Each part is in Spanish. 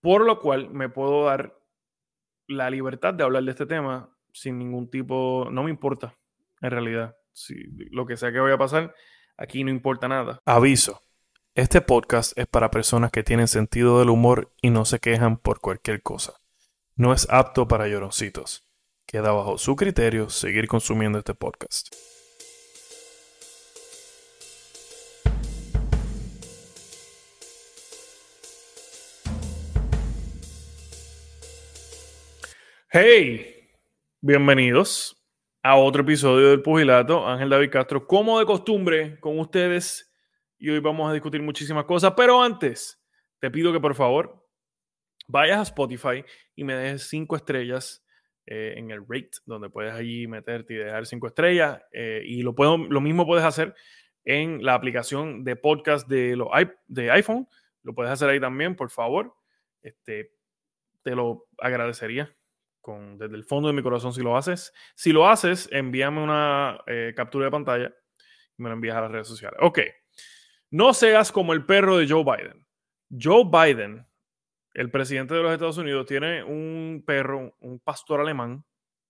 por lo cual me puedo dar la libertad de hablar de este tema sin ningún tipo, no me importa en realidad. Si lo que sea que vaya a pasar, aquí no importa nada. Aviso. Este podcast es para personas que tienen sentido del humor y no se quejan por cualquier cosa. No es apto para lloroncitos. Queda bajo su criterio seguir consumiendo este podcast. Hey, bienvenidos a otro episodio del Pugilato. Ángel David Castro, como de costumbre, con ustedes. Y hoy vamos a discutir muchísimas cosas. Pero antes, te pido que por favor vayas a Spotify y me dejes 5 estrellas en el rate, donde puedes allí meterte y dejar 5 estrellas. Y lo mismo puedes hacer en la aplicación de podcast de iPhone. Lo puedes hacer ahí también, por favor. Te lo agradecería desde el fondo de mi corazón si lo haces. Si lo haces, envíame una captura de pantalla y me lo envías a las redes sociales. Ok. No seas como el perro de Joe Biden. Joe Biden, el presidente de los Estados Unidos, tiene un perro, un pastor alemán,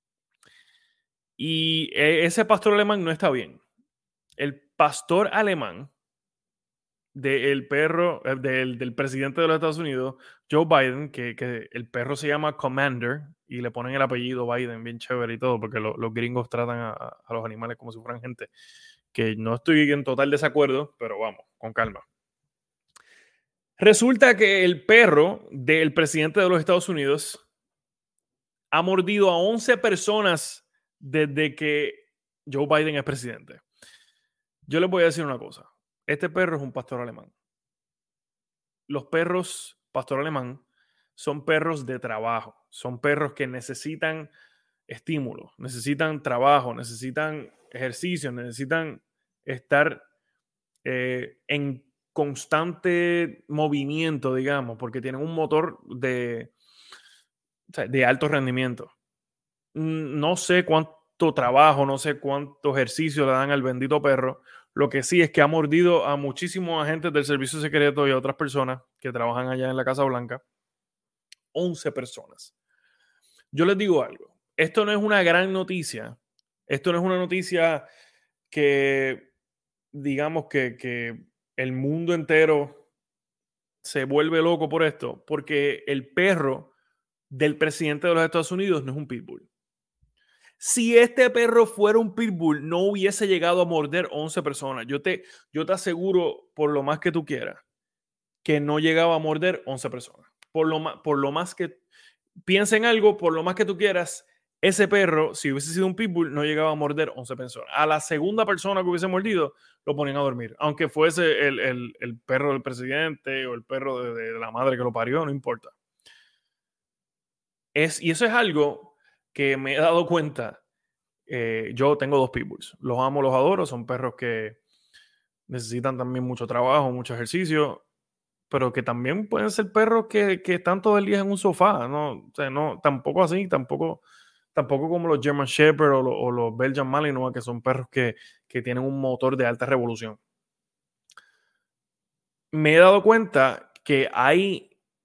y ese pastor alemán no está bien. El pastor alemán del perro, del presidente de los Estados Unidos, Joe Biden, que el perro se llama Commander y le ponen el apellido Biden, bien chévere y todo, porque los gringos tratan a los animales como si fueran gente, que no estoy en total desacuerdo, pero vamos, con calma. Resulta que el perro del presidente de los Estados Unidos ha mordido a 11 personas desde que Joe Biden es presidente. Yo les voy a decir una cosa. Este perro es un pastor alemán. Los perros pastor alemán son perros de trabajo. Son perros que necesitan estímulo, necesitan trabajo, necesitan ejercicio, necesitan estar en constante movimiento, digamos, porque tienen un motor de alto rendimiento. No sé cuánto trabajo, no sé cuánto ejercicio le dan al bendito perro. Lo que sí es que ha mordido a muchísimos agentes del servicio secreto y a otras personas que trabajan allá en la Casa Blanca. 11 personas. Yo les digo algo. Esto no es una gran noticia. Esto no es una noticia que, digamos, que el mundo entero se vuelve loco por esto, porque el perro del presidente de los Estados Unidos no es un pitbull. Si este perro fuera un pitbull, no hubiese llegado a morder 11 personas. Yo te aseguro, por lo más que tú quieras, que no llegaba a morder 11 personas. Por lo más que piensa en algo, por lo más que tú quieras, ese perro, si hubiese sido un pitbull, no llegaba a morder 11 personas. A la segunda persona que hubiese mordido, lo ponían a dormir. Aunque fuese el perro del presidente o el perro de la madre que lo parió, no importa. Y eso es algo que me he dado cuenta. Yo tengo 2 pitbulls. Los amo, los adoro. Son perros que necesitan también mucho trabajo, mucho ejercicio, pero que también pueden ser perros que están todo el día en un sofá, ¿no? O sea, no, tampoco así, tampoco como los German Shepherd o los Belgian Malinois, que son perros que tienen un motor de alta revolución. Me he dado cuenta que hay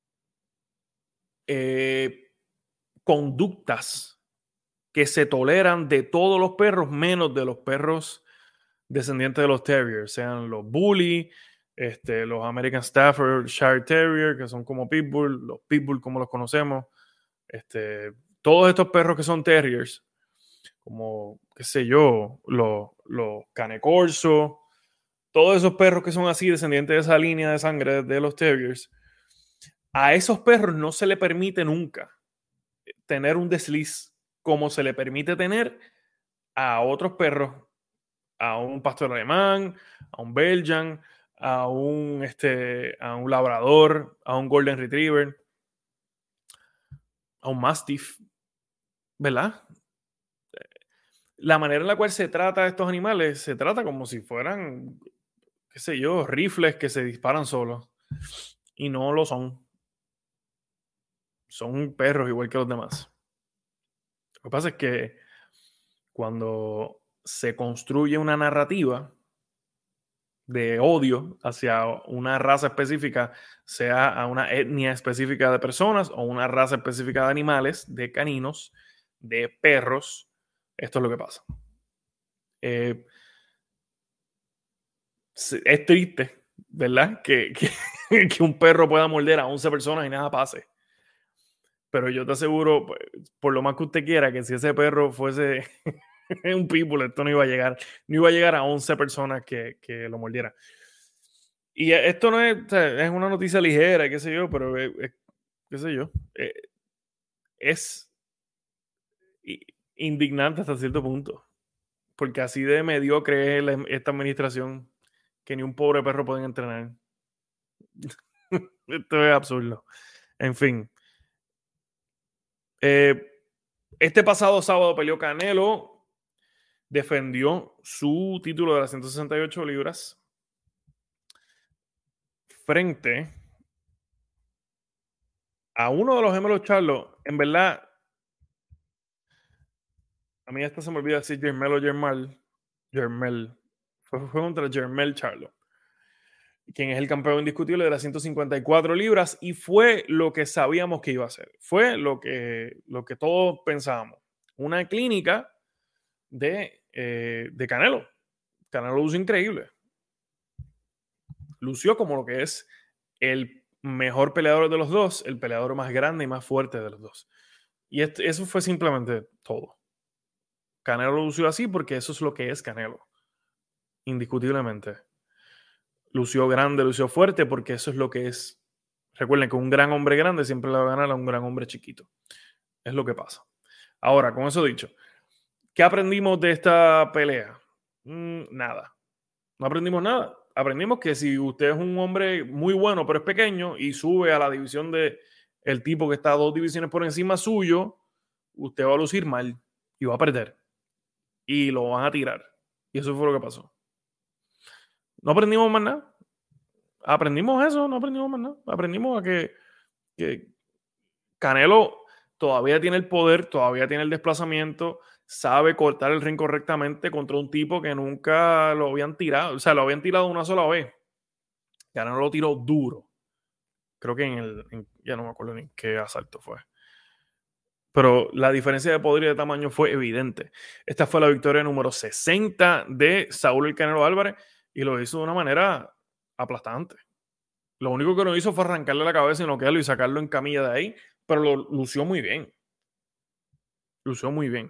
conductas que se toleran de todos los perros, menos de los perros descendientes de los Terriers, sean los Bully, los American Staffordshire Terrier, que son como Pitbull, los Pitbull como los conocemos, todos estos perros que son Terriers, como, qué sé yo, los Cane Corso, todos esos perros que son así, descendientes de esa línea de sangre de los Terriers, a esos perros no se le permite nunca tener un desliz como se le permite tener a otros perros, a un pastor alemán, a un Belgian, a un labrador, a un golden retriever, a un mastiff, ¿verdad? La manera en la cual se trata a estos animales se trata como si fueran, qué sé yo, rifles que se disparan solos, y no lo son. Son perros igual que los demás. Lo que pasa es que cuando se construye una narrativa de odio hacia una raza específica, sea a una etnia específica de personas o una raza específica de animales, de caninos, de perros. Esto es lo que pasa. Es triste, ¿verdad? Que un perro pueda morder a 11 personas y nada pase. Pero yo te aseguro, pues, por lo más que usted quiera, que si ese perro fuese un pitbull, esto no iba a llegar. No iba a llegar a 11 personas que lo mordieran. Y esto no es, o sea, es una noticia ligera, qué sé yo, pero qué sé yo, es indignante hasta cierto punto. Porque así de mediocre es esta administración que ni un pobre perro pueden entrenar. Esto es absurdo. En fin. Este pasado sábado peleó Canelo, defendió su título de las 168 libras frente a uno de los gemelos Charlo. En verdad, a mí hasta se me olvida decir Jermel o Jermal. Jermel. Fue contra Jermel Charlo, quien es el campeón indiscutible de las 154 libras, y fue lo que sabíamos que iba a ser. Fue lo que todos pensábamos. Una clínica de Canelo. Canelo lució increíble. Lució como lo que es el mejor peleador de los dos, el peleador más grande y más fuerte de los dos. Y eso fue simplemente todo. Canelo lució así porque eso es lo que es Canelo. Indiscutiblemente. Lució grande, lució fuerte porque eso es lo que es. Recuerden que un gran hombre grande siempre le va a ganar a un gran hombre chiquito. Es lo que pasa. Ahora, con eso dicho, ¿qué aprendimos de esta pelea? Nada. No aprendimos nada. Aprendimos que si usted es un hombre muy bueno, pero es pequeño y sube a la división de el tipo que está 2 divisiones por encima suyo, usted va a lucir mal y va a perder. Y lo van a tirar. Y eso fue lo que pasó. No aprendimos más nada. Aprendimos eso, no aprendimos más nada. Aprendimos a que Canelo todavía tiene el poder, todavía tiene el desplazamiento, sabe cortar el ring correctamente contra un tipo que nunca lo habían tirado. O sea, lo habían tirado una sola vez. Canelo lo tiró duro. Creo que ya no me acuerdo ni qué asalto fue. Pero la diferencia de poder y de tamaño fue evidente. Esta fue la victoria número 60 de Saúl el Canelo Álvarez y lo hizo de una manera aplastante. Lo único que no hizo fue arrancarle la cabeza y noquearlo y sacarlo en camilla de ahí, pero lo lució muy bien. Lució muy bien.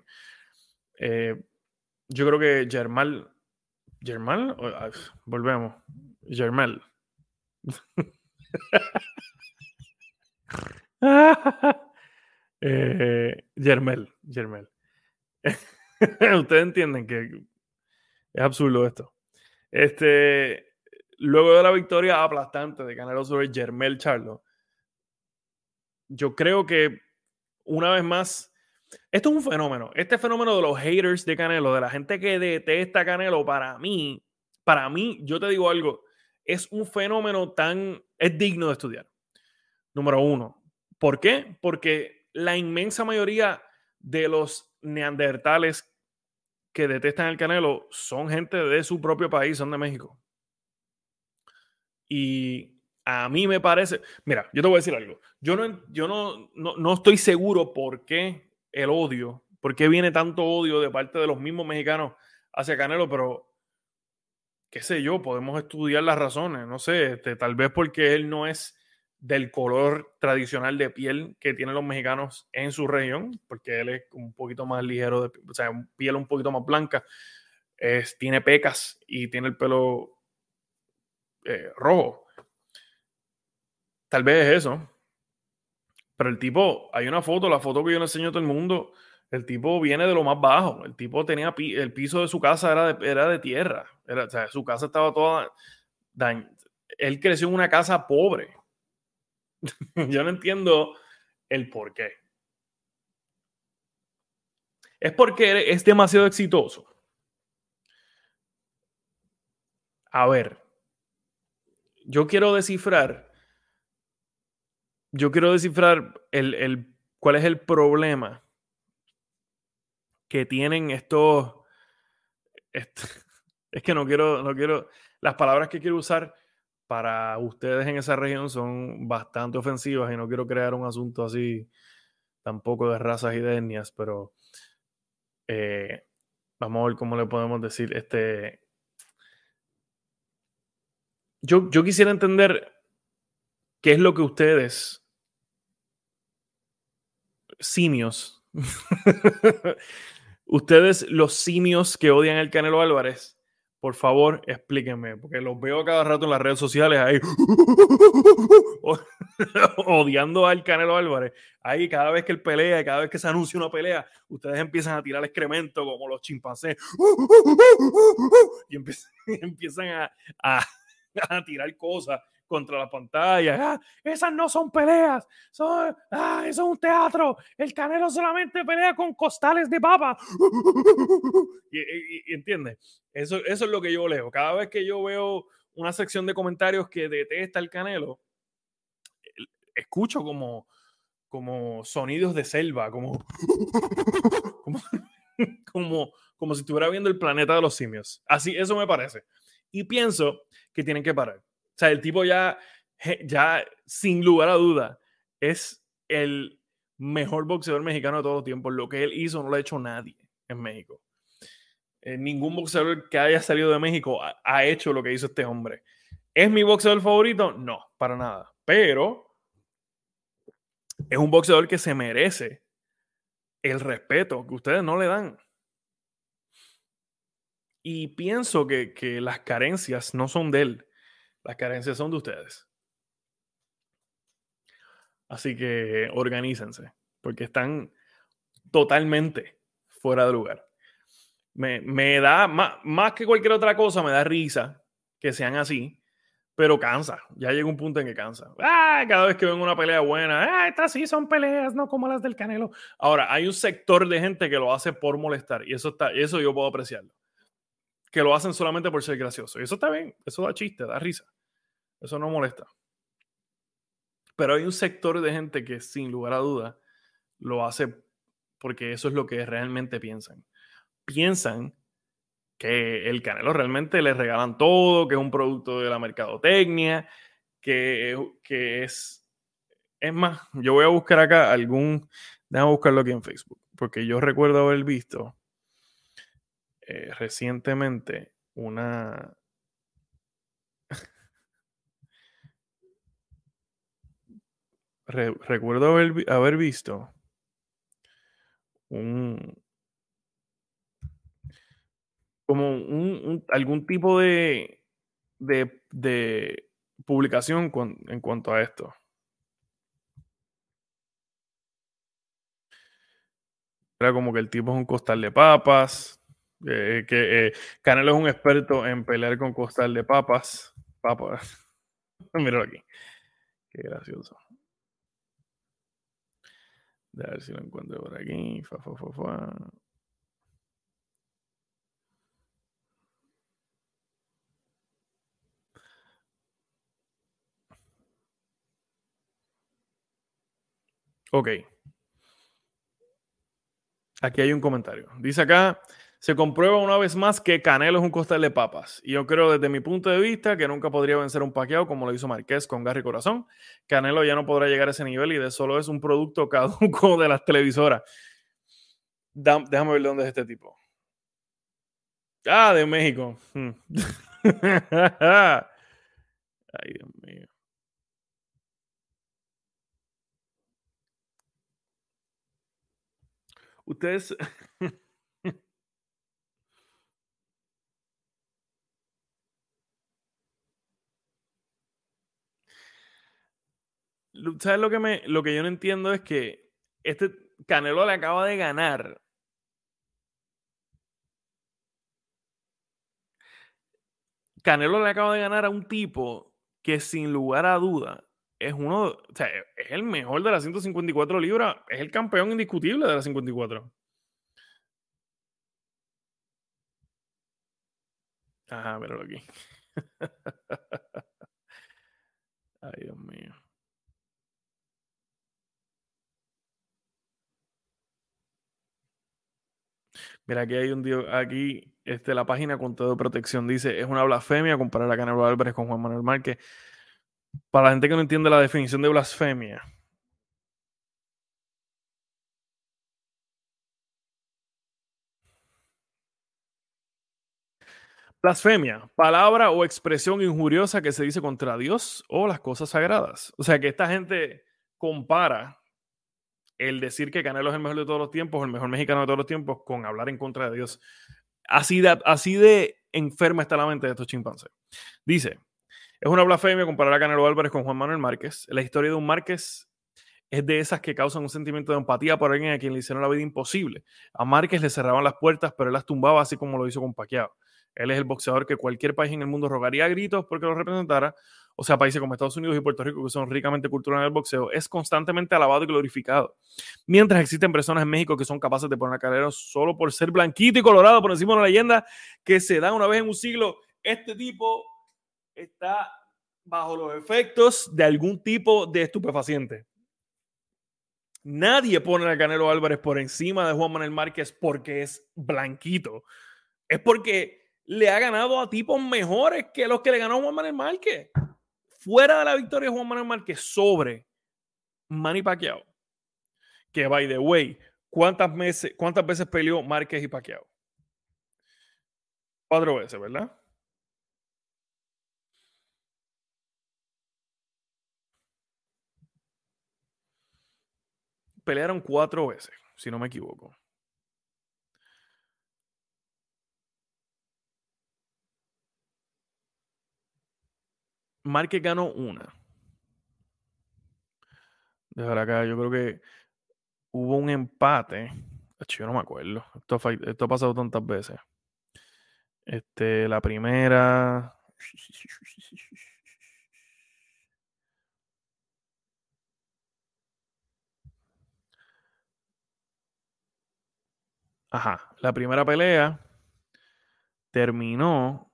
Yo creo que Germán, volvemos. Germán. Germel. Ustedes entienden que es absurdo esto. Luego de la victoria aplastante de Canelo sobre Jermel Charlo, yo creo que una vez más, esto es un fenómeno. Este fenómeno de los haters de Canelo, de la gente que detesta a Canelo, para mí, yo te digo algo, es un fenómeno es digno de estudiar. Número uno. ¿Por qué? Porque la inmensa mayoría de los neandertales que detestan el Canelo son gente de su propio país, son de México. Y a mí me parece, mira, yo te voy a decir algo. No estoy seguro por qué el odio, por qué viene tanto odio de parte de los mismos mexicanos hacia Canelo, pero qué sé yo, podemos estudiar las razones, no sé, tal vez porque él no es del color tradicional de piel que tienen los mexicanos en su región, porque él es un poquito más ligero, o sea, piel un poquito más blanca, tiene pecas y tiene el pelo rojo. Tal vez es eso. Pero el tipo, hay una foto, la foto que yo le enseño a todo el mundo, el tipo viene de lo más bajo. El tipo tenía el piso de su casa era de tierra. O sea, su casa estaba toda dañada. Él creció en una casa pobre. Yo no entiendo el por qué. Es porque es demasiado exitoso. A ver, yo quiero descifrar cuál es el problema que tienen estos. Es que no quiero las palabras que quiero usar para ustedes en esa región son bastante ofensivas y no quiero crear un asunto así tampoco de razas y de etnias, pero vamos a ver cómo le podemos decir. Yo quisiera entender qué es lo que ustedes, simios, ustedes los simios que odian al Canelo Álvarez, por favor explíquenme, porque los veo cada rato en las redes sociales ahí odiando al Canelo Álvarez. Ahí cada vez que él pelea, cada vez que se anuncia una pelea, ustedes empiezan a tirar excremento como los chimpancés y empiezan a, a tirar cosas contra la pantalla. Ah, esas no son peleas, eso es un teatro. El Canelo solamente pelea con costales de papa. Y ¿entiendes? Eso es lo que yo leo. Cada vez que yo veo una sección de comentarios que detesta el Canelo, escucho como sonidos de selva, como, como si estuviera viendo el planeta de los simios. Así, eso me parece. Y pienso que tienen que parar. O sea, el tipo ya sin lugar a duda, es el mejor boxeador mexicano de todos los tiempos. Lo que él hizo no lo ha hecho nadie en México. Ningún boxeador que haya salido de México ha hecho lo que hizo este hombre. ¿Es mi boxeador favorito? No, para nada. Pero es un boxeador que se merece el respeto que ustedes no le dan. Y pienso que las carencias no son de él, las carencias son de ustedes. Así que organícense, porque están totalmente fuera de lugar. Me da, más que cualquier otra cosa, me da risa que sean así, pero cansa. Ya llega un punto en que cansa. Cada vez que ven una pelea buena, estas sí son peleas, no como las del Canelo. Ahora, hay un sector de gente que lo hace por molestar, y eso yo puedo apreciarlo. Que lo hacen solamente por ser gracioso. Y eso está bien, eso da chiste, da risa. Eso no molesta. Pero hay un sector de gente que sin lugar a duda lo hace porque eso es lo que realmente piensan. Piensan que el Canelo realmente le regalan todo, que es un producto de la mercadotecnia, que es... Es más, yo voy a buscar acá déjame buscarlo aquí en Facebook, porque yo recuerdo haber visto recientemente recuerdo haber visto un, como algún tipo de publicación en cuanto a esto. Era como que el tipo es un costal de papas, que Canelo es un experto en pelear con costal de papas. Papas. Míralo aquí. Qué gracioso. A ver si lo encuentro por aquí. Fa. Ok. Aquí hay un comentario. Dice acá, se comprueba una vez más que Canelo es un costal de papas. Y yo creo desde mi punto de vista que nunca podría vencer a un Pacquiao como lo hizo Márquez con Garra y Corazón. Canelo ya no podrá llegar a ese nivel y de solo es un producto caduco de las televisoras. Déjame ver de dónde es este tipo. Ah, de México. Ay, Dios mío. Ustedes, ¿sabes lo que yo no entiendo es que este Canelo le acaba de ganar. Canelo le acaba de ganar a un tipo que sin lugar a duda es o sea, es el mejor de las 154 libras, es el campeón indiscutible de las 54. Ajá, míralo aquí. Ay, Dios mío. Mira, aquí hay aquí la página con todo de protección dice, es una blasfemia comparar a Canelo Álvarez con Juan Manuel Márquez. Para la gente que no entiende la definición de blasfemia. Blasfemia, palabra o expresión injuriosa que se dice contra Dios o las cosas sagradas. O sea, que esta gente compara el decir que Canelo es el mejor de todos los tiempos, el mejor mexicano de todos los tiempos, con hablar en contra de Dios. Así de enferma está la mente de estos chimpancés. Dice, es una blasfemia comparar a Canelo Álvarez con Juan Manuel Márquez. La historia de un Márquez es de esas que causan un sentimiento de empatía por alguien a quien le hicieron la vida imposible. A Márquez le cerraban las puertas, pero él las tumbaba así como lo hizo con Pacquiao. Él es el boxeador que cualquier país en el mundo rogaría a gritos porque lo representara. O sea, países como Estados Unidos y Puerto Rico, que son ricamente culturales del boxeo, es constantemente alabado y glorificado. Mientras existen personas en México que son capaces de poner a Calero solo por ser blanquito y colorado por encima de una leyenda que se da una vez en un siglo. Este tipo está bajo los efectos de algún tipo de estupefaciente. Nadie pone a Canelo Álvarez por encima de Juan Manuel Márquez porque es blanquito. Es porque le ha ganado a tipos mejores que los que le ganó Juan Manuel Márquez. Fuera de la victoria de Juan Manuel Márquez sobre Manny Pacquiao, que by the way, ¿cuántas veces peleó Márquez y Pacquiao? 4 veces, ¿verdad? Pelearon 4 veces, si no me equivoco. Márquez ganó una. Dejar acá, yo creo que hubo un empate. Yo no me acuerdo. Esto ha pasado tantas veces. La primera. Ajá. La primera pelea terminó.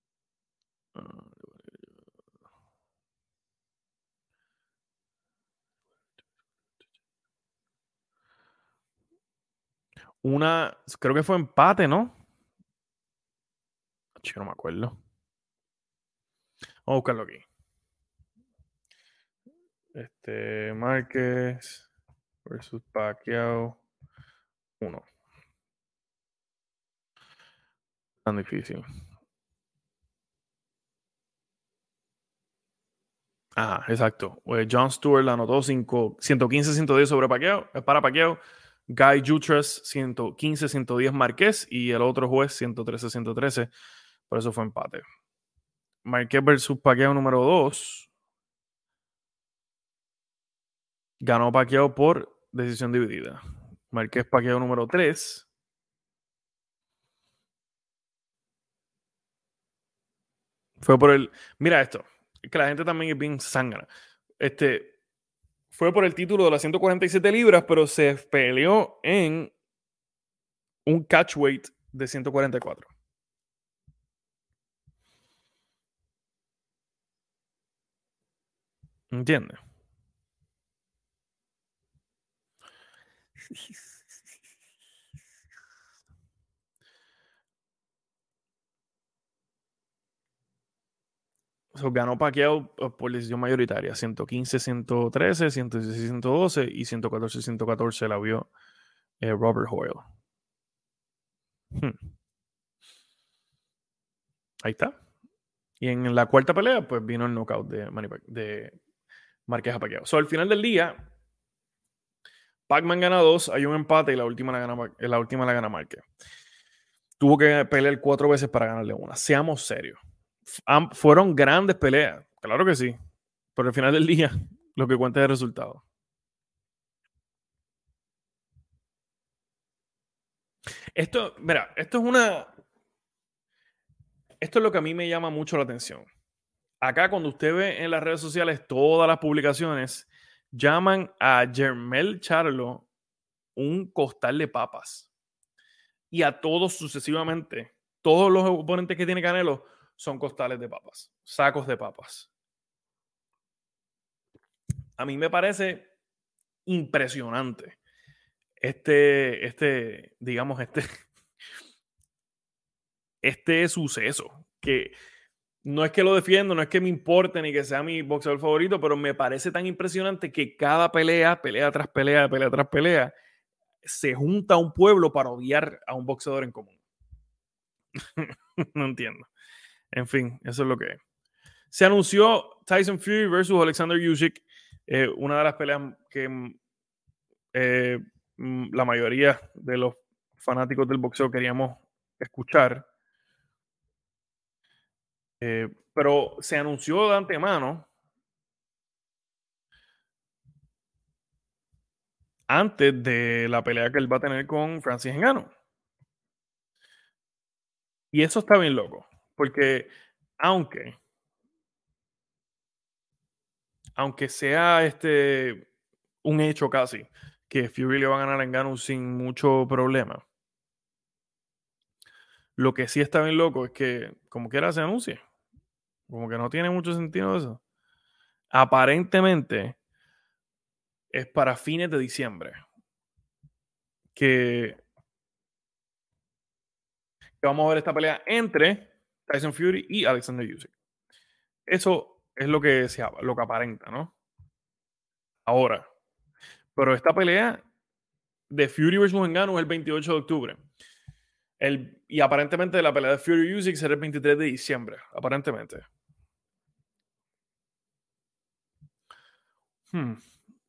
Creo que fue empate, ¿no? Yo no me acuerdo. Vamos a buscarlo aquí. Márquez versus Pacquiao 1. Tan difícil. Ajá, exacto. John Stewart la anotó 115-110 sobre Pacquiao, para Pacquiao. Guy Jutras 115-110 Márquez y el otro juez 113-113. Por eso fue empate. Márquez versus Pacquiao número 2. Ganó Pacquiao por decisión dividida. Márquez Pacquiao número 3. Fue por el. Mira esto. Es que la gente también es bien zángana. Fue por el título de las 147 libras, pero se peleó en un catchweight de 144. ¿Entiendes? Ganó Pacquiao por decisión mayoritaria. 115-113, 116-112 y 114-114 la vio Robert Hoyle. Ahí está. Y en la cuarta pelea, pues vino el knockout de Márquez a Pacquiao. Al final del día, Pacman gana 2, hay un empate y la última la gana Márquez. Tuvo que pelear 4 veces para ganarle una. Seamos serios. Fueron grandes peleas, claro que sí. Pero al final del día, lo que cuenta es el resultado. Mira, esto es lo que a mí me llama mucho la atención. Acá, cuando usted ve en las redes sociales todas las publicaciones, llaman a Jermel Charlo un costal de papas. Y a todos sucesivamente, todos los oponentes que tiene Canelo son costales de papas, sacos de papas. A mí me parece impresionante digamos, este suceso, que no es que lo defiendo, no es que me importe ni que sea mi boxeador favorito, pero me parece tan impresionante que cada pelea, pelea tras pelea, pelea tras pelea, se junta un pueblo para odiar a un boxeador en común. No entiendo. En fin, eso es lo que es. Se anunció Tyson Fury versus Alexander Usyk, una de las peleas que la mayoría de los fanáticos del boxeo queríamos escuchar. Pero se anunció de antemano antes de la pelea que él va a tener con Francis Ngannou. Y eso está bien loco, porque aunque, aunque sea un hecho casi que Fury le va a ganar a Ngannou sin mucho problema, lo que sí está bien loco es que como quiera se anuncie, como que no tiene mucho sentido eso. Aparentemente es para fines de diciembre que vamos a ver esta pelea entre Tyson Fury y Alexander Usyk. Eso es lo que aparenta, ¿no? Ahora, pero esta pelea de Fury versus Ngannou es el 28 de octubre. Y aparentemente la pelea de Fury Usyk será el 23 de diciembre, aparentemente. Hmm.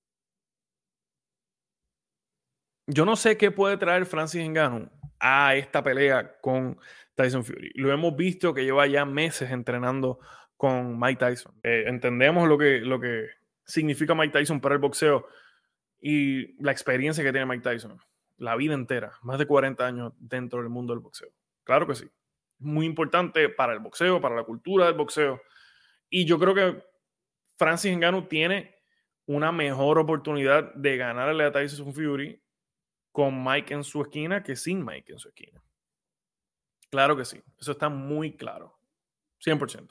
Yo no sé qué puede traer Francis Ngannou a esta pelea con Tyson Fury. Lo hemos visto que lleva ya meses entrenando con Mike Tyson. Entendemos lo que significa Mike Tyson para el boxeo y la experiencia que tiene Mike Tyson. La vida entera, más de 40 años dentro del mundo del boxeo. Claro que sí. Muy importante para el boxeo, para la cultura del boxeo. Y yo creo que Francis Ngannou tiene una mejor oportunidad de ganarle a Tyson Fury con Mike en su esquina que sin Mike en su esquina. Claro que sí, eso está muy claro, 100%.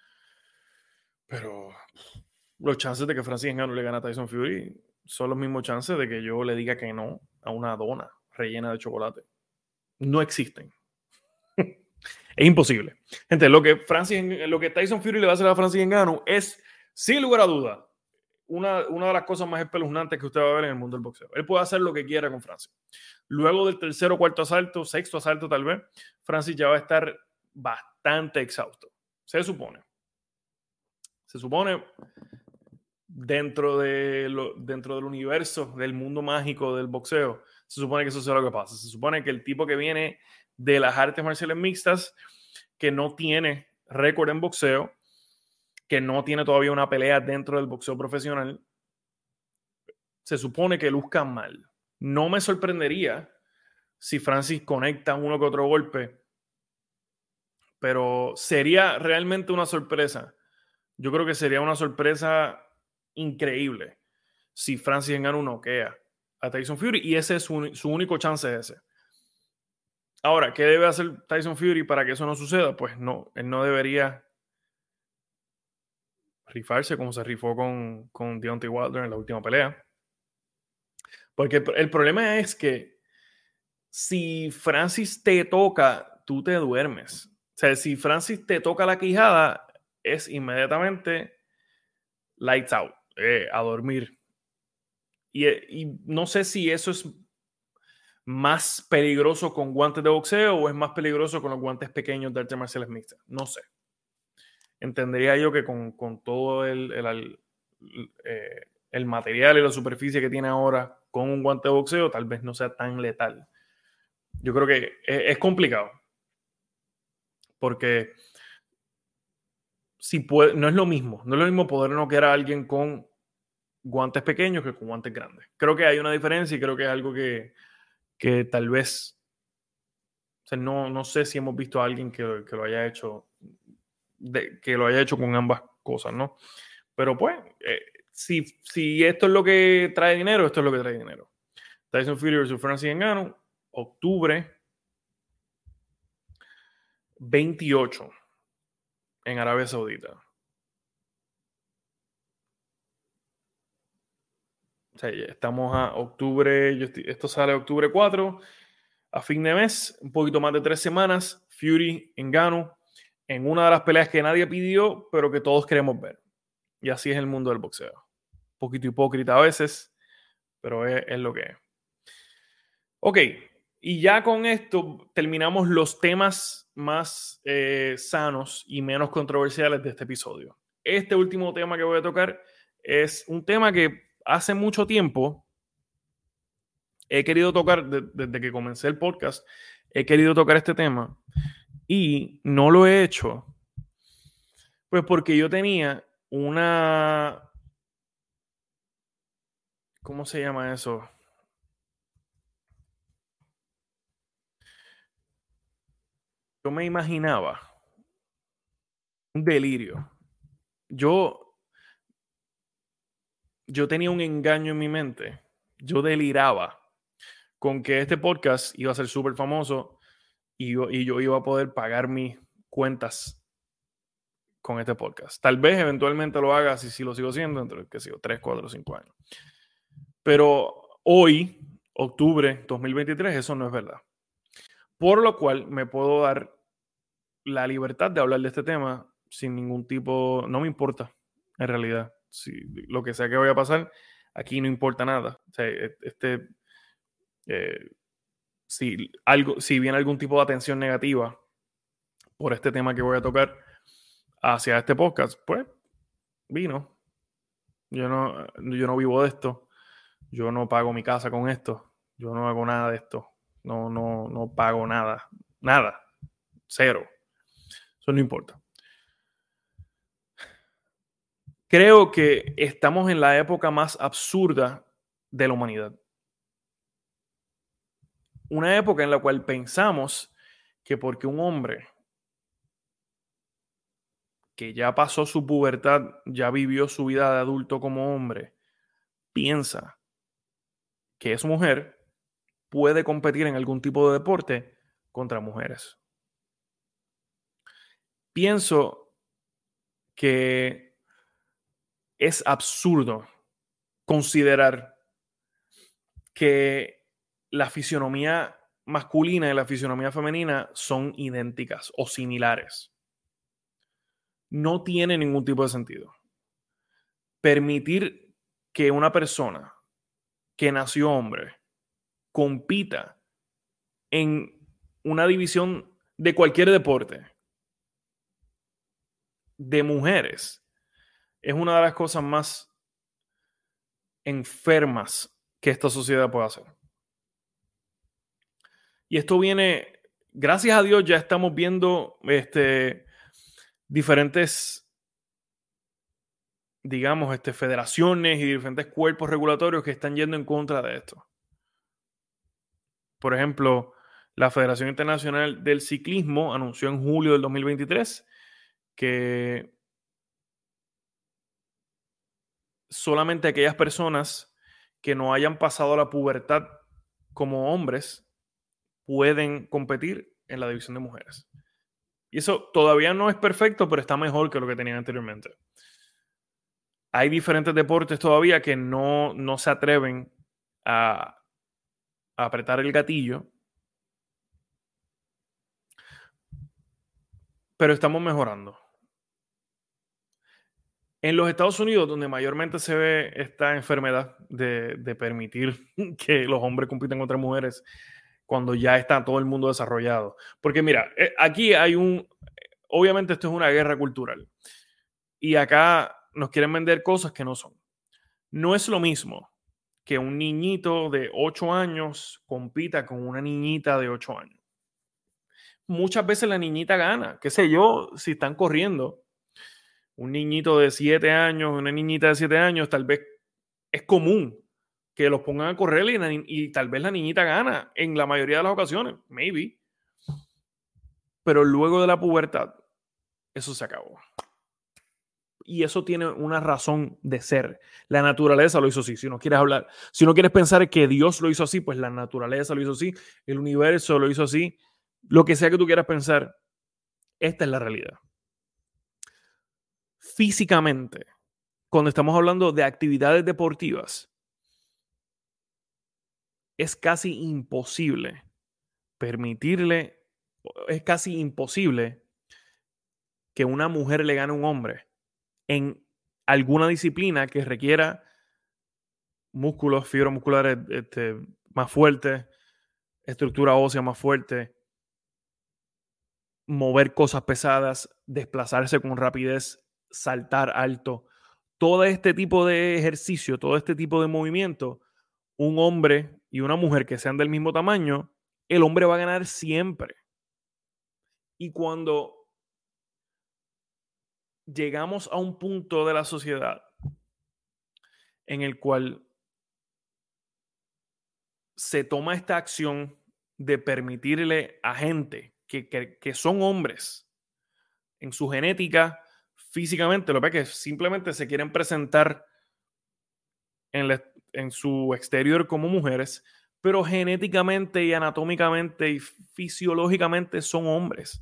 Pero los chances de que Francis Ngannou le gane a Tyson Fury son los mismos chances de que yo le diga que no a una dona rellena de chocolate. No existen. Es imposible. Gente, lo que Tyson Fury le va a hacer a Francis Ngannou es, sin lugar a duda, una de las cosas más espeluznantes que usted va a ver en el mundo del boxeo. Él puede hacer lo que quiera con Francis. Luego del tercer o cuarto asalto, sexto asalto tal vez, Francis ya va a estar bastante exhausto. Se supone. Se supone dentro del universo, del mundo mágico del boxeo, se supone que eso es lo que pasa. Se supone que el tipo que viene de las artes marciales mixtas, que no tiene récord en boxeo, que no tiene todavía una pelea dentro del boxeo profesional, se supone que luzca mal. No me sorprendería si Francis conecta uno que otro golpe, pero sería realmente una sorpresa. Yo creo que sería una sorpresa increíble si Francis Ngannou noquea a Tyson Fury y ese es su único chance es ese. Ahora, ¿qué debe hacer Tyson Fury para que eso no suceda? Pues no, él no debería rifarse como se rifó con Deontay Wilder en la última pelea. Porque el problema es que si Francis te toca, tú te duermes. O sea, si Francis te toca la quijada, es inmediatamente lights out, a dormir. Y no sé si eso es más peligroso con guantes de boxeo o es más peligroso con los guantes pequeños de artes marciales mixtas. No sé. Entendería yo que con todo el material y la superficie que tiene ahora con un guante de boxeo, tal vez no sea tan letal. Yo creo que es complicado. Porque si no es lo mismo. No es lo mismo poder noquear a alguien con guantes pequeños que con guantes grandes. Creo que hay una diferencia y creo que es algo que tal vez, o sea, no sé si hemos visto a alguien que lo haya hecho, que lo haya hecho con ambas cosas, ¿no? Pero pues, si esto es lo que trae dinero, esto es lo que trae dinero. Tyson Fury vs. Francis Ngannou, octubre 28 en Arabia Saudita. O sea, estamos a octubre, esto sale octubre 4. A fin de mes, un poquito más de 3 semanas, Fury en Ngannou en una de las peleas que nadie pidió, pero que todos queremos ver. Y así es el mundo del boxeo. Un poquito hipócrita a veces, pero es lo que es. Ok, y ya con esto terminamos los temas más sanos y menos controversiales de este episodio. Este último tema que voy a tocar es un tema que hace mucho tiempo he querido tocar, desde que comencé el podcast, he querido tocar este tema y no lo he hecho, pues porque yo tenía una, ¿cómo se llama eso? Yo me imaginaba un delirio. Yo, yo tenía un engaño en mi mente. Yo deliraba con que este podcast iba a ser súper famoso y yo iba a poder pagar mis cuentas con este podcast. Tal vez eventualmente lo haga si lo sigo haciendo dentro de, qué sé yo, 3, 4, 5 años. Pero hoy, octubre 2023, eso no es verdad. Por lo cual me puedo dar la libertad de hablar de este tema sin ningún tipo, no me importa en realidad. Si lo que sea que vaya a pasar, aquí no importa nada. O sea, eh, si viene algún tipo de atención negativa por este tema que voy a tocar hacia este podcast, pues vino. Yo no vivo de esto. Yo no pago mi casa con esto. Yo no hago nada de esto. No pago nada. Nada. Cero. Eso no importa. Creo que estamos en la época más absurda de la humanidad. Una época en la cual pensamos que porque un hombre que ya pasó su pubertad, ya vivió su vida de adulto como hombre, piensa que es mujer, puede competir en algún tipo de deporte contra mujeres. Pienso que es absurdo considerar que la fisionomía masculina y la fisionomía femenina son idénticas o similares. No tiene ningún tipo de sentido. Permitir que una persona que nació hombre compita en una división de cualquier deporte de mujeres es una de las cosas más enfermas que esta sociedad puede hacer. Y esto viene, gracias a Dios, ya estamos viendo diferentes, digamos, federaciones y diferentes cuerpos regulatorios que están yendo en contra de esto. Por ejemplo, la Federación Internacional del Ciclismo anunció en julio del 2023 que solamente aquellas personas que no hayan pasado la pubertad como hombres pueden competir en la división de mujeres. Y eso todavía no es perfecto, pero está mejor que lo que tenían anteriormente. Hay diferentes deportes todavía que no se atreven a apretar el gatillo, pero estamos mejorando. En los Estados Unidos, donde mayormente se ve esta enfermedad de permitir que los hombres compitan contra mujeres cuando ya está todo el mundo desarrollado. Porque mira, aquí hay obviamente esto es una guerra cultural. Y acá nos quieren vender cosas que no son. No es lo mismo que un niñito de 8 años compita con una niñita de 8 años. Muchas veces la niñita gana, qué sé yo, si están corriendo. Un niñito de 7 años, una niñita de 7 años, tal vez es común que los pongan a correr y tal vez la niñita gana en la mayoría de las ocasiones, maybe. Pero luego de la pubertad, eso se acabó. Y eso tiene una razón de ser. La naturaleza lo hizo así. Si no quieres hablar, si no quieres pensar que Dios lo hizo así, pues la naturaleza lo hizo así, el universo lo hizo así, lo que sea que tú quieras pensar, esta es la realidad. Físicamente, cuando estamos hablando de actividades deportivas, es casi imposible permitirle, es casi imposible que una mujer le gane a un hombre en alguna disciplina que requiera músculos, fibras musculares más fuertes, estructura ósea más fuerte, mover cosas pesadas, desplazarse con rapidez, saltar alto. Todo este tipo de ejercicio, todo este tipo de movimiento, un hombre y una mujer que sean del mismo tamaño, el hombre va a ganar siempre. Y cuando llegamos a un punto de la sociedad en el cual se toma esta acción de permitirle a gente que son hombres en su genética, físicamente, lo que pasa es que simplemente se quieren presentar en su exterior como mujeres, pero genéticamente y anatómicamente y fisiológicamente son hombres.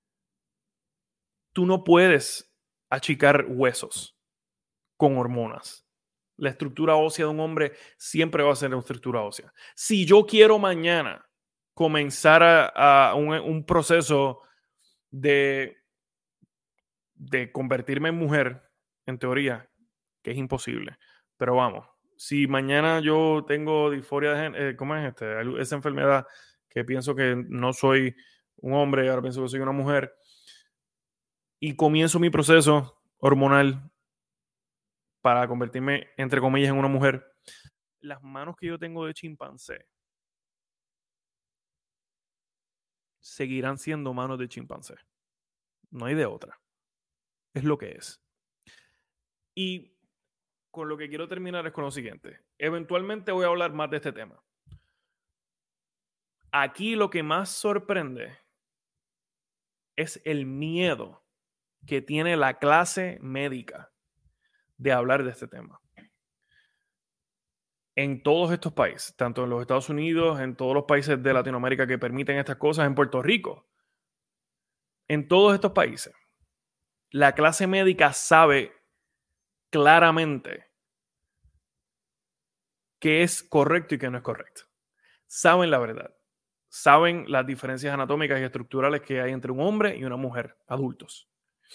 Tú no puedes achicar huesos con hormonas. La estructura ósea de un hombre siempre va a ser una estructura ósea. Si yo quiero mañana comenzar a un proceso de, de convertirme en mujer, en teoría, que es imposible, pero vamos, si mañana yo tengo disforia de género, ¿cómo es esa enfermedad que pienso que no soy un hombre y ahora pienso que soy una mujer, y comienzo mi proceso hormonal para convertirme, entre comillas, en una mujer, las manos que yo tengo de chimpancé seguirán siendo manos de chimpancé. No hay de otra. Es lo que es. Y con lo que quiero terminar es con lo siguiente. Eventualmente voy a hablar más de este tema. Aquí lo que más sorprende es el miedo que tiene la clase médica de hablar de este tema. En todos estos países, tanto en los Estados Unidos, en todos los países de Latinoamérica que permiten estas cosas, en Puerto Rico, en todos estos países, la clase médica sabe claramente qué es correcto y qué no es correcto. Saben la verdad. Saben las diferencias anatómicas y estructurales que hay entre un hombre y una mujer, adultos.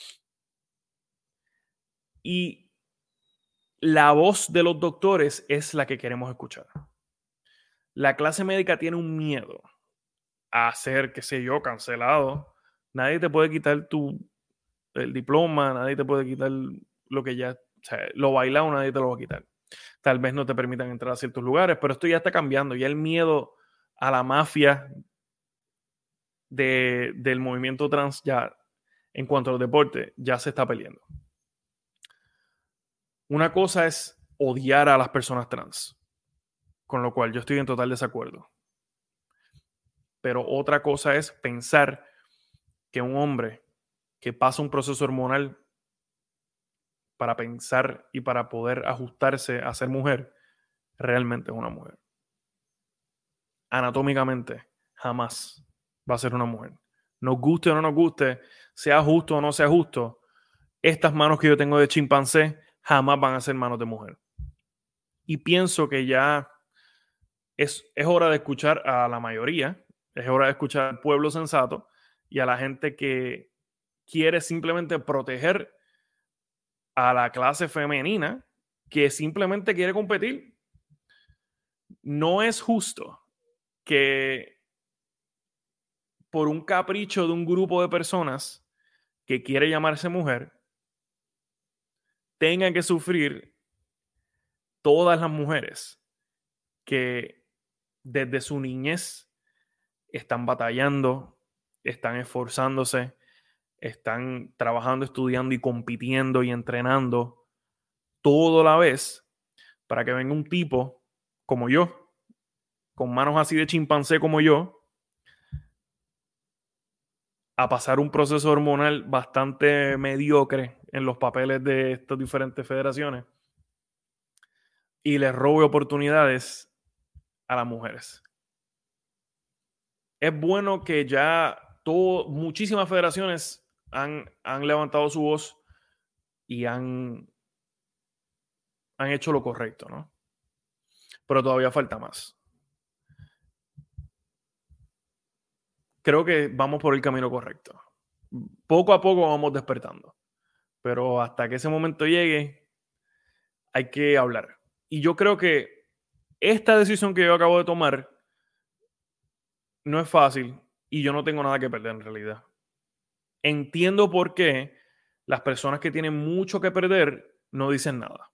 Y la voz de los doctores es la que queremos escuchar. La clase médica tiene un miedo a ser, qué sé yo, cancelado. Nadie te puede quitar el diploma, nadie te puede quitar lo que ya, o sea, lo bailado, nadie te lo va a quitar. Tal vez no te permitan entrar a ciertos lugares, pero esto ya está cambiando. Ya el miedo a la mafia del movimiento trans ya en cuanto al deporte ya se está peleando. Una cosa es odiar a las personas trans, con lo cual yo estoy en total desacuerdo. Pero otra cosa es pensar que un hombre que pasa un proceso hormonal para pensar y para poder ajustarse a ser mujer, realmente es una mujer. Anatómicamente, jamás va a ser una mujer. Nos guste o no nos guste, sea justo o no sea justo, estas manos que yo tengo de chimpancé jamás van a ser manos de mujer. Y pienso que ya es hora de escuchar a la mayoría, es hora de escuchar al pueblo sensato y a la gente que quiere simplemente proteger a la clase femenina que simplemente quiere competir. No es justo que por un capricho de un grupo de personas que quiere llamarse mujer, tengan que sufrir todas las mujeres que desde su niñez están batallando, están esforzándose, están trabajando, estudiando y compitiendo y entrenando todo a la vez para que venga un tipo como yo, con manos así de chimpancé como yo, a pasar un proceso hormonal bastante mediocre en los papeles de estas diferentes federaciones y les robe oportunidades a las mujeres. Es bueno que ya muchísimas federaciones han levantado su voz y han hecho lo correcto, ¿no? Pero todavía falta más. creo que vamos por el camino correcto. Poco a poco vamos despertando. Pero hasta que ese momento llegue, hay que hablar. Y yo creo que esta decisión que yo acabo de tomar no es fácil y yo no tengo nada que perder en realidad. Entiendo por qué las personas que tienen mucho que perder no dicen nada.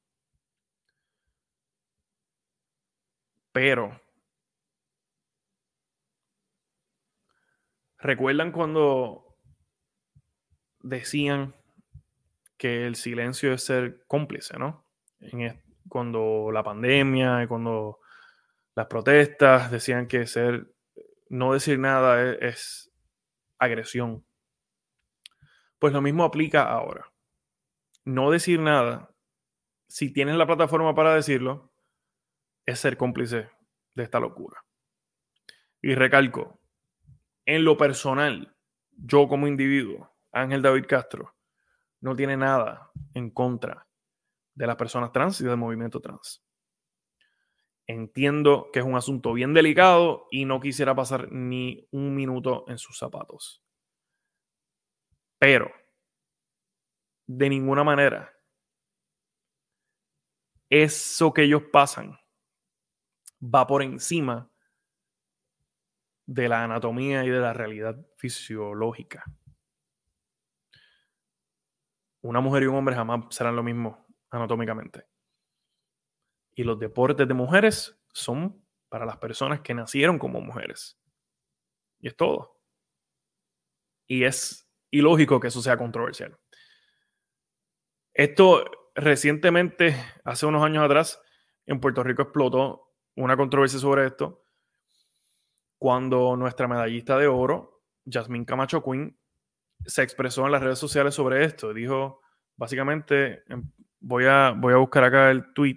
Pero, ¿recuerdan cuando decían que el silencio es ser cómplice, ¿no? Cuando la pandemia y cuando las protestas decían que no decir nada es agresión. Pues lo mismo aplica ahora. No decir nada, si tienes la plataforma para decirlo, es ser cómplice de esta locura. Y recalco, en lo personal, yo como individuo, Ángel David Castro, no tiene nada en contra de las personas trans y del movimiento trans. Entiendo que es un asunto bien delicado y no quisiera pasar ni un minuto en sus zapatos. Pero, de ninguna manera, eso que ellos pasan va por encima de la anatomía y de la realidad fisiológica. Una mujer y un hombre jamás serán lo mismo anatómicamente. Y los deportes de mujeres son para las personas que nacieron como mujeres. Y es todo. Y es ilógico que eso sea controversial. Esto recientemente, hace unos años atrás, en Puerto Rico explotó una controversia sobre esto cuando nuestra medallista de oro, Yasmín Camacho Quinn, se expresó en las redes sociales sobre esto. Dijo, básicamente, voy a buscar acá el tweet.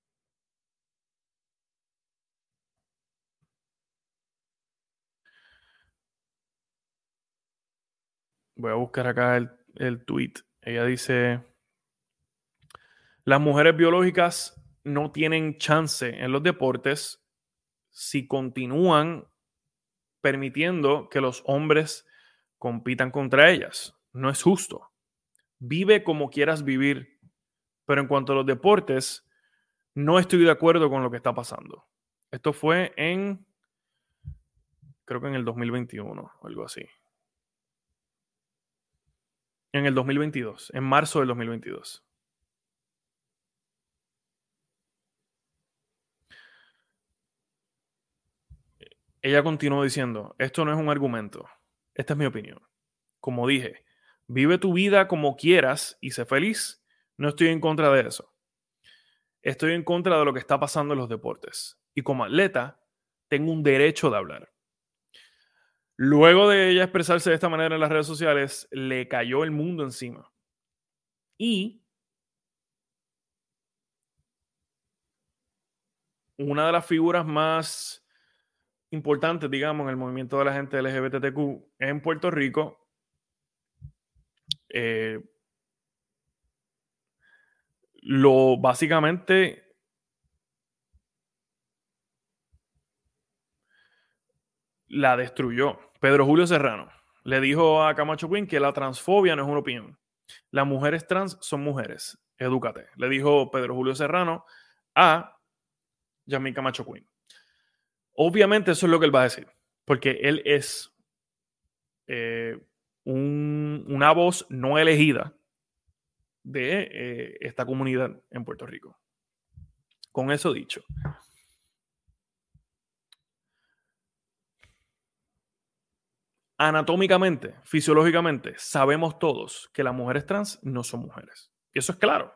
Voy a buscar acá el tweet. Ella dice, las mujeres biológicas no tienen chance en los deportes si continúan permitiendo que los hombres compitan contra ellas. No es justo. Vive como quieras vivir, pero en cuanto a los deportes, no estoy de acuerdo con lo que está pasando. Esto fue creo que en el 2021 o algo así. En el 2022, en marzo del 2022. Ella continuó diciendo, esto no es un argumento, esta es mi opinión. Como dije, vive tu vida como quieras y sé feliz. No estoy en contra de eso. Estoy en contra de lo que está pasando en los deportes. Y como atleta, tengo un derecho de hablar. Luego de ella expresarse de esta manera en las redes sociales, le cayó el mundo encima. Y una de las figuras más importantes, digamos, en el movimiento de la gente LGBTQ en Puerto Rico, lo básicamente la destruyó. Pedro Julio Serrano le dijo a Camacho Quinn que la transfobia no es una opinión. Las mujeres trans son mujeres. Edúcate. Le dijo Pedro Julio Serrano a Yasmín Camacho Quinn. Obviamente eso es lo que él va a decir, porque él es una voz no elegida de esta comunidad en Puerto Rico. Con eso dicho, anatómicamente, fisiológicamente, sabemos todos que las mujeres trans no son mujeres. Y eso es claro.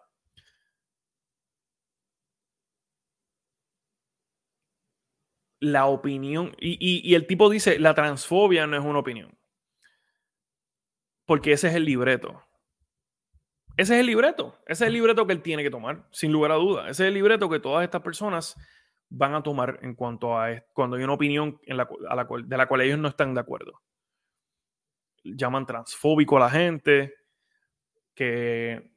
La opinión, y el tipo dice, la transfobia no es una opinión. Porque ese es el libreto. Ese es el libreto. Ese es el libreto que él tiene que tomar, sin lugar a duda. Ese es el libreto que todas estas personas van a tomar en cuanto a cuando hay una opinión de la cual ellos no están de acuerdo. Llaman transfóbico a la gente, que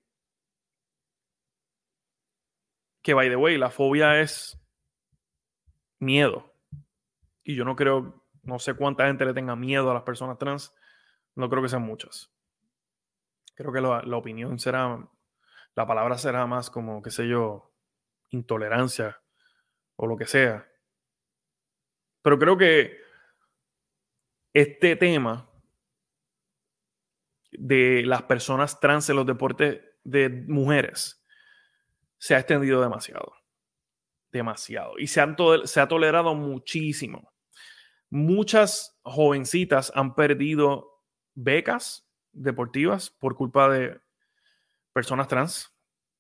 by the way, la fobia es miedo. Y yo no creo No sé cuánta gente le tenga miedo a las personas trans. No creo que sean muchas. Creo que la opinión será, la palabra será más como, qué sé yo, intolerancia o lo que sea. Pero creo que este tema de las personas trans en los deportes de mujeres se ha extendido demasiado. Demasiado. Y se ha tolerado muchísimo. Muchas jovencitas han perdido becas deportivas por culpa de personas trans.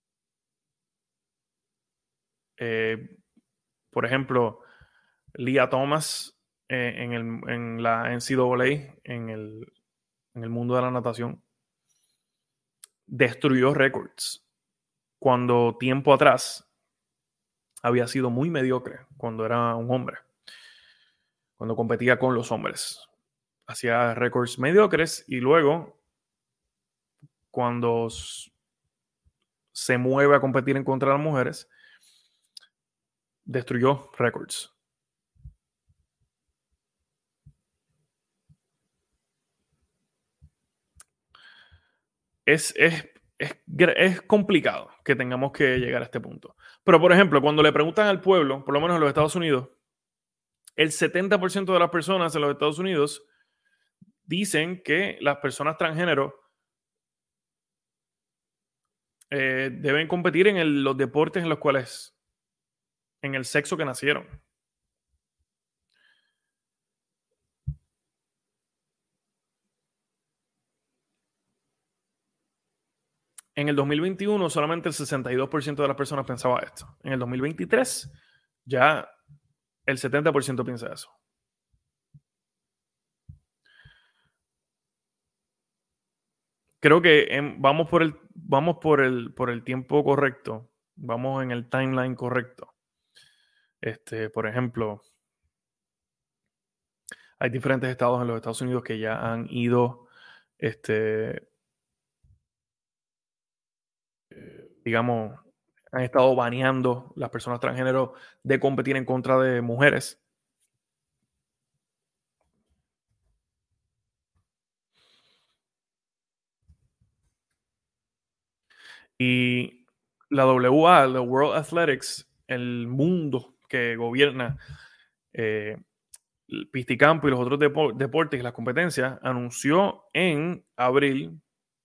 Por ejemplo, Lia Thomas en la NCAA, en el mundo de la natación, destruyó récords cuando tiempo atrás había sido muy mediocre cuando era un hombre, cuando competía con los hombres. Hacía récords mediocres y luego, cuando se mueve a competir en contra de las mujeres, destruyó récords. Es complicado que tengamos que llegar a este punto. Pero, por ejemplo, cuando le preguntan al pueblo, por lo menos en los Estados Unidos, el 70% de las personas en los Estados Unidos dicen que las personas transgénero deben competir en los deportes en los cuales, en el sexo que nacieron. En el 2021 solamente el 62% de las personas pensaba esto. En el 2023 ya el 70% piensa eso. Creo que vamos por el tiempo correcto. Vamos en el timeline correcto. Por ejemplo, hay diferentes estados en los Estados Unidos que ya han ido, digamos, han estado baneando las personas transgénero de competir en contra de mujeres. Y la WA, la World Athletics, el mundo que gobierna el pisticampo y los otros deportes y las competencias, anunció en abril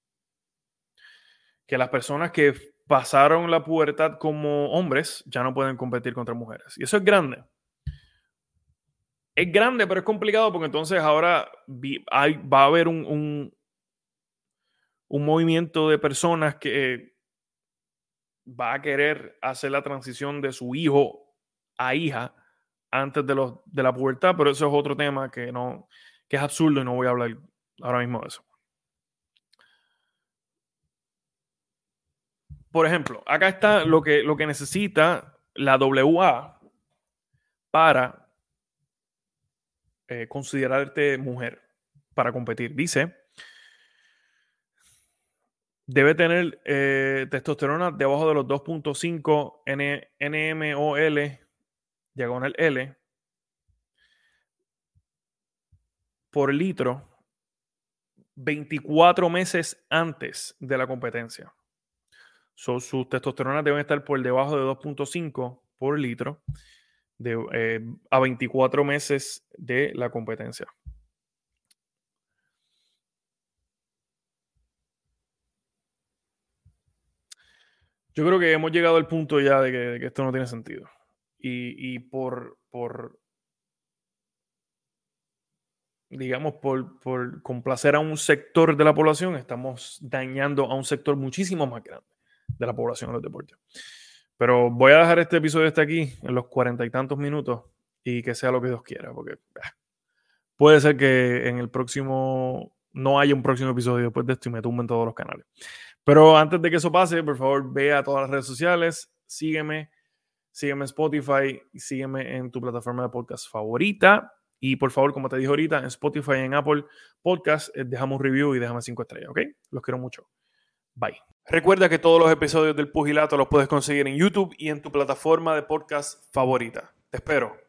que las personas que pasaron la pubertad como hombres ya no pueden competir contra mujeres. Y eso es grande. Es grande, pero es complicado porque entonces ahora va a haber un movimiento de personas que va a querer hacer la transición de su hijo a hija antes de la pubertad, pero eso es otro tema que es absurdo y no voy a hablar ahora mismo de eso. Por ejemplo, acá está lo que necesita la WA para considerarte mujer para competir. Dice, debe tener testosterona debajo de los 2.5 NMOL diagonal L por litro 24 meses antes de la competencia. Sus testosteronas deben estar por debajo de 2.5 por litro a 24 meses de la competencia. Yo creo que hemos llegado al punto ya de que esto no tiene sentido. Y por digamos, por complacer a un sector de la población, estamos dañando a un sector muchísimo más grande de la población en los deportes. Pero voy a dejar este episodio hasta aquí, en los 40 y tantos minutos, y que sea lo que Dios quiera, porque puede ser que en el próximo no haya un próximo episodio después de esto y me tumben todos los canales. Pero antes de que eso pase, por favor, ve a todas las redes sociales, sígueme en Spotify, sígueme en tu plataforma de podcast favorita. Y por favor, como te dije ahorita, en Spotify y en Apple Podcast, déjame un review y déjame 5 estrellas, ¿ok? Los quiero mucho. Bye. Recuerda que todos los episodios del Pugilato los puedes conseguir en YouTube y en tu plataforma de podcast favorita. Te espero.